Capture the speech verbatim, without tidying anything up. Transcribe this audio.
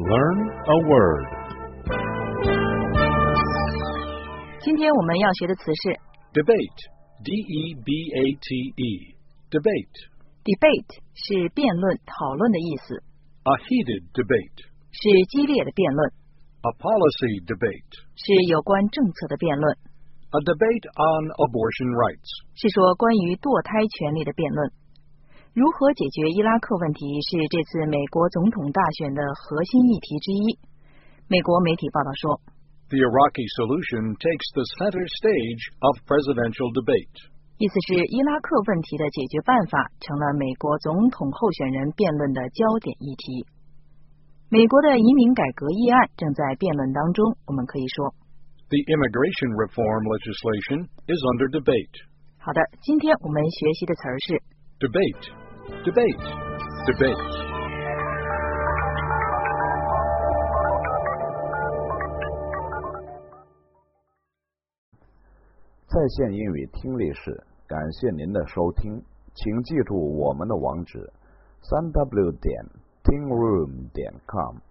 Learn a word. 今天我们要学的词是 Debate. D E B A T E. Debate. debate 是辩论、讨论的意思， A heated debate. 是激烈的辩论， A policy debate. 是有关政策的辩论， A debate on abortion rights. 是说关于堕胎权利的辩论。如何解决伊拉克问题是这次美国总统大选的核心议题之一。美国媒体报道说 The Iraqi solution takes the center stage of presidential debate. 意思是伊拉克问题的解决办法成了美国总统候选人辩论的焦点议题。美国的移民改革议案正在辩论当中，我们可以说 The immigration reform legislation is under debate. 好的，今天我们学习的词儿是 Debate, debate, debate. 在线英语听力室，感谢您的收听，请记住我们的网址：三 w 点 tingroom 点 com。